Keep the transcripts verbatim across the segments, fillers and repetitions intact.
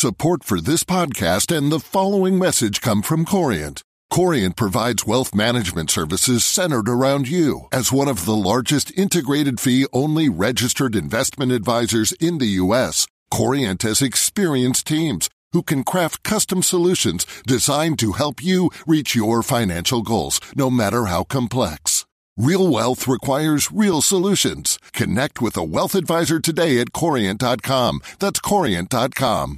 Support for this podcast and the following message come from Corient. Corient provides wealth management services centered around you. As one of the largest integrated fee-only registered investment advisors in the U S, Corient has experienced teams who can craft custom solutions designed to help you reach your financial goals, no matter how complex. Real wealth requires real solutions. Connect with a wealth advisor today at corient dot com. That's corient dot com.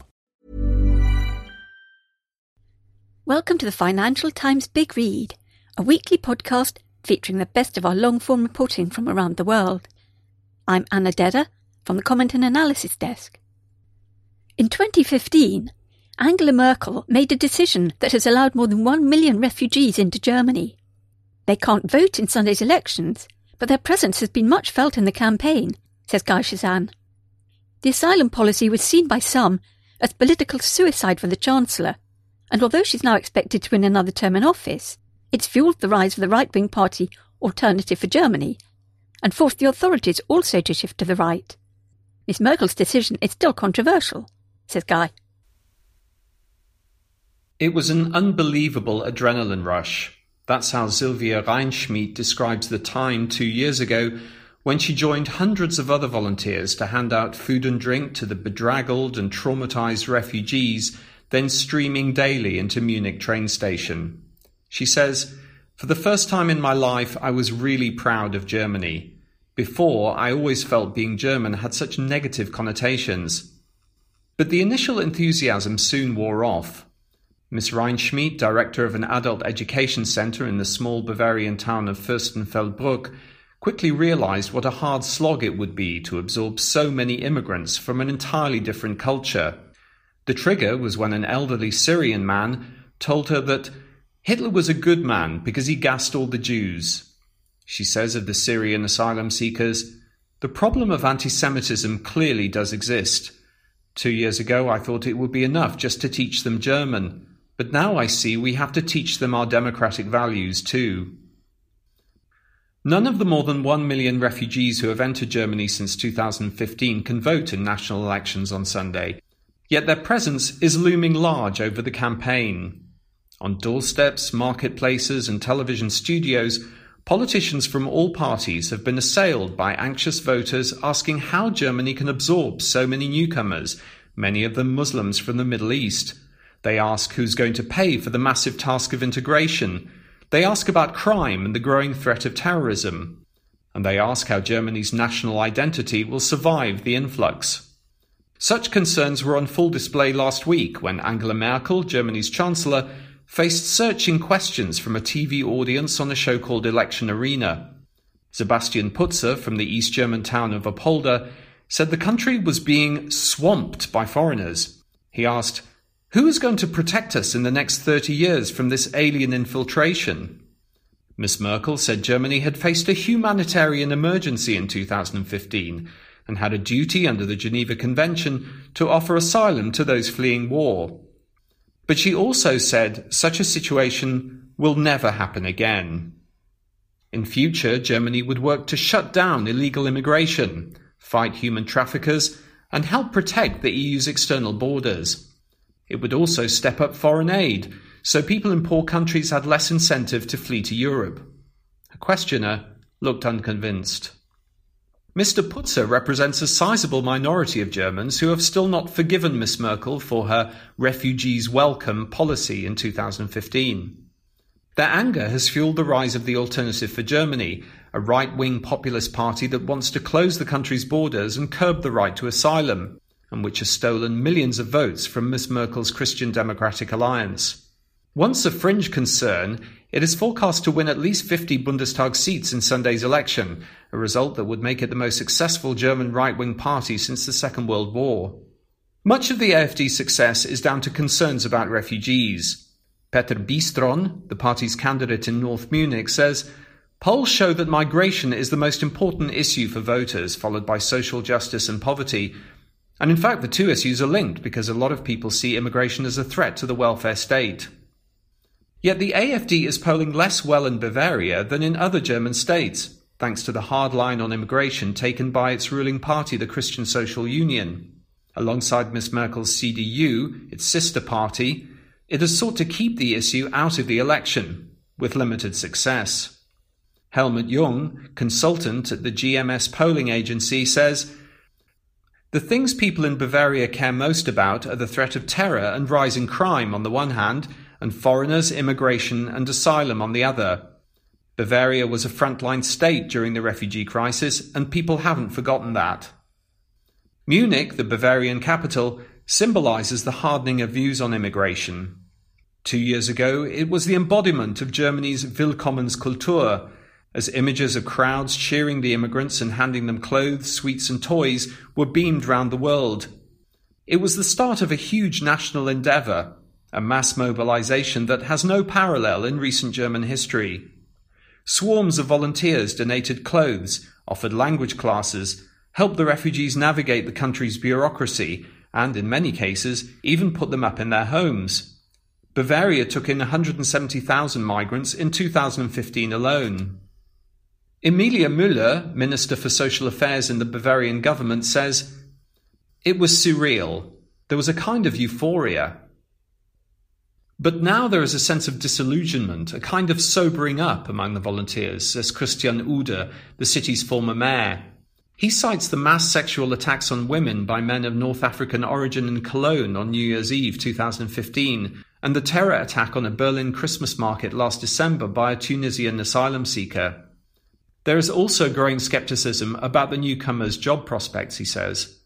Welcome to the Financial Times Big Read, a weekly podcast featuring the best of our long-form reporting from around the world. I'm Anna Dedder from the Comment and Analysis Desk. In twenty fifteen, Angela Merkel made a decision that has allowed more than one million refugees into Germany. They can't vote in Sunday's elections, but their presence has been much felt in the campaign, says Guy Shazan. The asylum policy was seen by some as political suicide for the Chancellor, and although she's now expected to win another term in office, it's fuelled the rise of the right-wing party Alternative for Germany, and forced the authorities also to shift to the right. Miss Merkel's decision is still controversial, says Guy. It was an unbelievable adrenaline rush. That's how Sylvia Reinschmidt describes the time two years ago when she joined hundreds of other volunteers to hand out food and drink to the bedraggled and traumatized refugees then streaming daily into Munich train station. She says, "For the first time in my life, I was really proud of Germany. Before, I always felt being German had such negative connotations." But the initial enthusiasm soon wore off. Miss Reinschmidt, director of an adult education centre in the small Bavarian town of Fürstenfeldbruck, quickly realised what a hard slog it would be to absorb so many immigrants from an entirely different culture. The trigger was when an elderly Syrian man told her that Hitler was a good man because he gassed all the Jews. She says of the Syrian asylum seekers, "The problem of anti-Semitism clearly does exist. Two years ago I thought it would be enough just to teach them German, but now I see we have to teach them our democratic values too." None of the more than one million refugees who have entered Germany since two thousand fifteen can vote in national elections on Sunday. Yet their presence is looming large over the campaign. On doorsteps, marketplaces and television studios, politicians from all parties have been assailed by anxious voters asking how Germany can absorb so many newcomers, many of them Muslims from the Middle East. They ask who's going to pay for the massive task of integration. They ask about crime and the growing threat of terrorism. And they ask how Germany's national identity will survive the influx. Such concerns were on full display last week when Angela Merkel, Germany's Chancellor, faced searching questions from a T V audience on a show called Election Arena. Sebastian Putzer from the East German town of Apolda said the country was being swamped by foreigners. He asked, "Who is going to protect us in the next thirty years from this alien infiltration?" Miss Merkel said Germany had faced a humanitarian emergency in two thousand fifteen and had a duty under the Geneva Convention to offer asylum to those fleeing war. But she also said such a situation will never happen again. In future, Germany would work to shut down illegal immigration, fight human traffickers, and help protect the E U's external borders. It would also step up foreign aid, so people in poor countries had less incentive to flee to Europe. A questioner looked unconvinced. Mister Putzer represents a sizable minority of Germans who have still not forgiven Miss Merkel for her refugees welcome policy in two thousand fifteen. Their anger has fueled the rise of the Alternative for Germany, a right-wing populist party that wants to close the country's borders and curb the right to asylum, and which has stolen millions of votes from Miss Merkel's Christian Democratic Alliance. Once a fringe concern, it is forecast to win at least fifty Bundestag seats in Sunday's election, a result that would make it the most successful German right-wing party since the Second World War. Much of the AfD's success is down to concerns about refugees. Peter Bistron, the party's candidate in North Munich, says, "Polls show that migration is the most important issue for voters, followed by social justice and poverty. And in fact, the two issues are linked because a lot of people see immigration as a threat to the welfare state." Yet the AfD is polling less well in Bavaria than in other German states, thanks to the hard line on immigration taken by its ruling party, the Christian Social Union. Alongside Miss Merkel's C D U, its sister party, it has sought to keep the issue out of the election, with limited success. Helmut Jung, consultant at the G M S polling agency, says, "The things people in Bavaria care most about are the threat of terror and rising crime on the one hand, and foreigners, immigration and asylum on the other. Bavaria was a frontline state during the refugee crisis, and people haven't forgotten that." Munich, the Bavarian capital, symbolises the hardening of views on immigration. Two years ago, it was the embodiment of Germany's Willkommenskultur, as images of crowds cheering the immigrants and handing them clothes, sweets and toys were beamed round the world. It was the start of a huge national endeavour, a mass mobilisation that has no parallel in recent German history. Swarms of volunteers donated clothes, offered language classes, helped the refugees navigate the country's bureaucracy, and in many cases even put them up in their homes. Bavaria took in one hundred seventy thousand migrants in two thousand fifteen alone. Emilia Müller, Minister for Social Affairs in the Bavarian government, says, "It was surreal. There was a kind of euphoria. But now there is a sense of disillusionment, a kind of sobering up among the volunteers," says Christian Ude, the city's former mayor. He cites the mass sexual attacks on women by men of North African origin in Cologne on New Year's Eve two thousand fifteen, and the terror attack on a Berlin Christmas market last December by a Tunisian asylum seeker. There is also growing scepticism about the newcomers' job prospects, he says.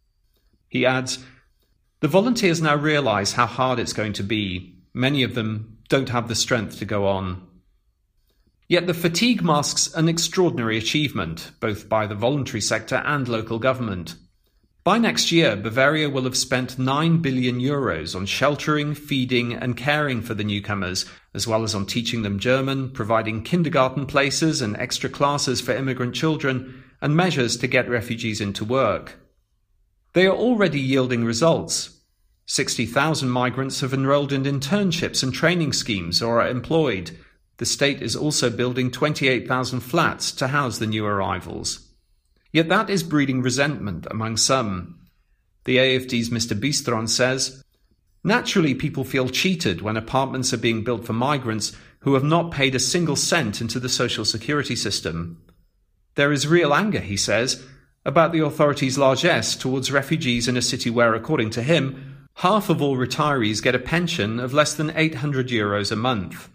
He adds, "The volunteers now realise how hard it's going to be. Many of them don't have the strength to go on." Yet the fatigue masks an extraordinary achievement, both by the voluntary sector and local government. By next year, Bavaria will have spent nine billion euros on sheltering, feeding and caring for the newcomers, as well as on teaching them German, providing kindergarten places and extra classes for immigrant children, and measures to get refugees into work. They are already yielding results. sixty thousand migrants have enrolled in internships and training schemes or are employed. The state is also building twenty-eight thousand flats to house the new arrivals. Yet that is breeding resentment among some. The A F D's Mister Bistron says, "Naturally, people feel cheated when apartments are being built for migrants who have not paid a single cent into the social security system. There is real anger," he says, about the authorities' largesse towards refugees in a city where, according to him, half of all retirees get a pension of less than eight hundred euros a month.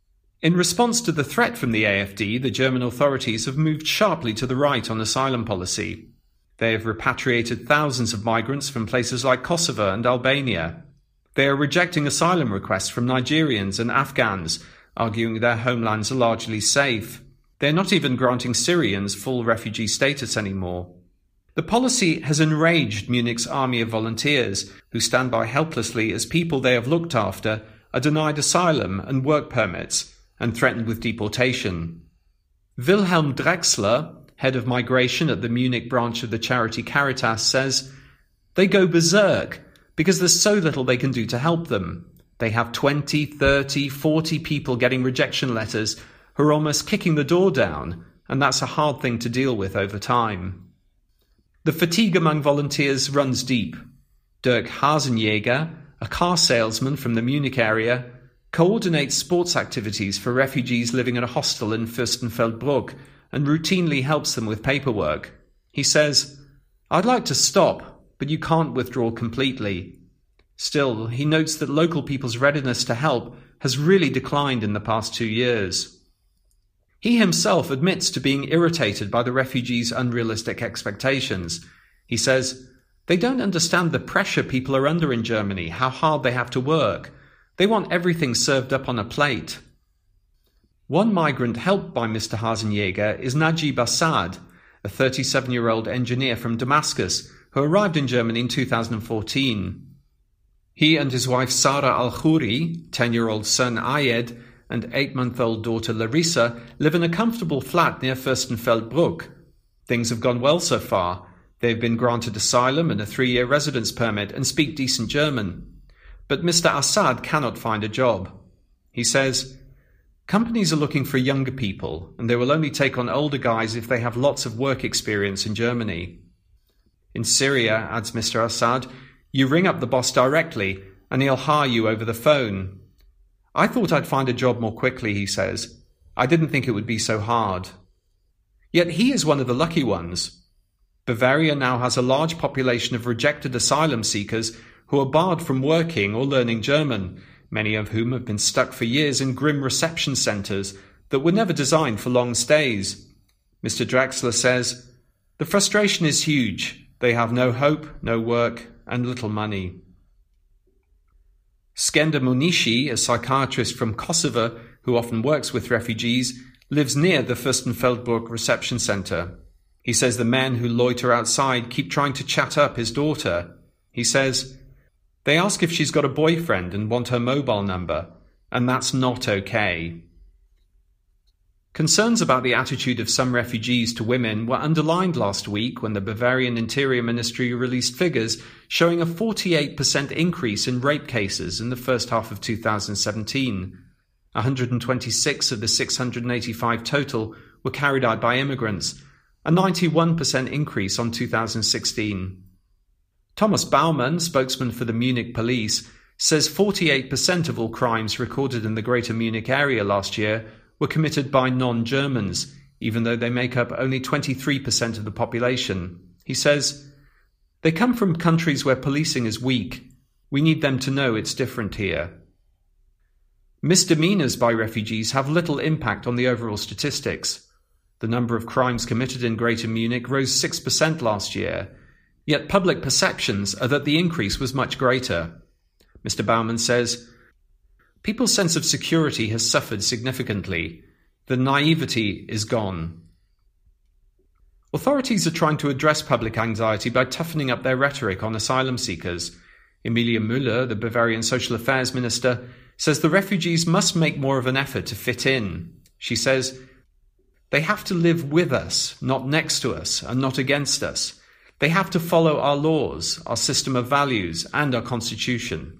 In response to the threat from the A F D, the German authorities have moved sharply to the right on asylum policy. They have repatriated thousands of migrants from places like Kosovo and Albania. They are rejecting asylum requests from Nigerians and Afghans, arguing their homelands are largely safe. They are not even granting Syrians full refugee status anymore. The policy has enraged Munich's army of volunteers, who stand by helplessly as people they have looked after are denied asylum and work permits, and threatened with deportation. Wilhelm Drexler, head of migration at the Munich branch of the charity Caritas, says, "They go berserk because there's so little they can do to help them. They have twenty, thirty, forty people getting rejection letters who are almost kicking the door down, and that's a hard thing to deal with over time." The fatigue among volunteers runs deep. Dirk Hasenjäger, a car salesman from the Munich area, coordinates sports activities for refugees living at a hostel in Fürstenfeldbruck and routinely helps them with paperwork. He says, "I'd like to stop, but you can't withdraw completely." Still, he notes that local people's readiness to help has really declined in the past two years. He himself admits to being irritated by the refugees' unrealistic expectations. He says, "They don't understand the pressure people are under in Germany, how hard they have to work. They want everything served up on a plate." One migrant helped by Mister Hasenjäger is Najib Assad, a thirty-seven-year-old engineer from Damascus who arrived in Germany in two thousand fourteen. He and his wife Sarah Al-Khouri, ten-year-old son Ayed, and eight-month-old daughter Larissa live in a comfortable flat near Fürstenfeldbruck. Things have gone well so far. They've been granted asylum and a three-year residence permit and speak decent German. But Mister Assad cannot find a job. He says, "Companies are looking for younger people, and they will only take on older guys if they have lots of work experience in Germany." In Syria, adds Mister Assad, you ring up the boss directly and he'll hire you over the phone. I thought I'd find a job more quickly, he says. I didn't think it would be so hard. Yet he is one of the lucky ones. Bavaria now has a large population of rejected asylum seekers who are barred from working or learning German, many of whom have been stuck for years in grim reception centres that were never designed for long stays. Mister Draxler says, the frustration is huge. They have no hope, no work, and little money. Skender Munishi, a psychiatrist from Kosovo who often works with refugees, lives near the Fürstenfeldbruck reception centre. He says the men who loiter outside keep trying to chat up his daughter. He says, they ask if she's got a boyfriend and want her mobile number, and that's not okay. Concerns about the attitude of some refugees to women were underlined last week when the Bavarian Interior Ministry released figures showing a forty-eight percent increase in rape cases in the first half of two thousand seventeen. one hundred twenty-six of the six hundred eighty-five total were carried out by immigrants, a ninety-one percent increase on two thousand sixteen. Thomas Baumann, spokesman for the Munich police, says forty-eight percent of all crimes recorded in the Greater Munich area last year were committed by non-Germans, even though they make up only twenty-three percent of the population. He says, they come from countries where policing is weak. We need them to know it's different here. Misdemeanors by refugees have little impact on the overall statistics. The number of crimes committed in Greater Munich rose six percent last year, yet public perceptions are that the increase was much greater. Mister Baumann says, people's sense of security has suffered significantly. The naivety is gone. Authorities are trying to address public anxiety by toughening up their rhetoric on asylum seekers. Emilia Müller, the Bavarian Social Affairs Minister, says the refugees must make more of an effort to fit in. She says, they have to live with us, not next to us, and not against us. They have to follow our laws, our system of values, and our constitution.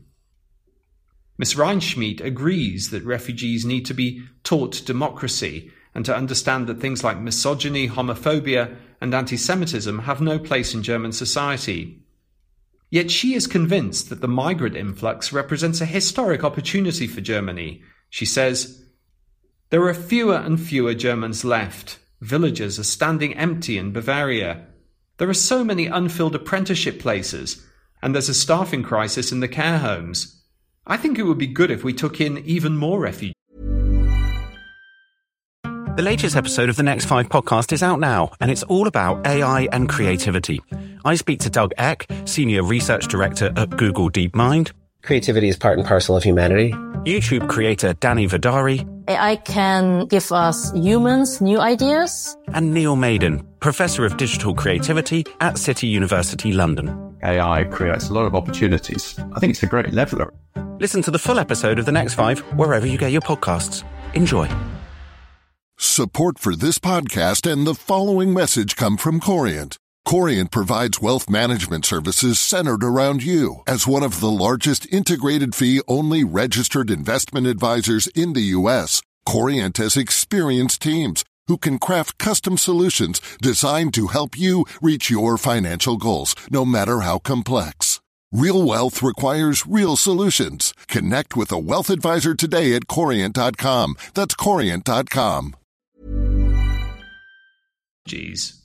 Miz Reinschmidt agrees that refugees need to be taught democracy and to understand that things like misogyny, homophobia, and anti-Semitism have no place in German society. Yet she is convinced that the migrant influx represents a historic opportunity for Germany. She says, there are fewer and fewer Germans left. Villages are standing empty in Bavaria. There are so many unfilled apprenticeship places, and there's a staffing crisis in the care homes. I think it would be good if we took in even more refugees. The latest episode of the Next Five podcast is out now, and it's all about A I and creativity. I speak to Doug Eck, Senior Research Director at Google DeepMind. Creativity is part and parcel of humanity. YouTube creator Danny Vidari. A I can give us humans new ideas. And Neil Maiden, Professor of Digital Creativity at City University London. A I creates a lot of opportunities. I think it's a great leveler. Listen to the full episode of The Next Five wherever you get your podcasts. Enjoy. Support for this podcast and the following message come from Corient. Corient provides wealth management services centered around you. As one of the largest integrated fee-only registered investment advisors in the U S, Corient has experienced teams who can craft custom solutions designed to help you reach your financial goals, no matter how complex. Real wealth requires real solutions. Connect with a wealth advisor today at corient dot com. That's corient dot com. Jeez.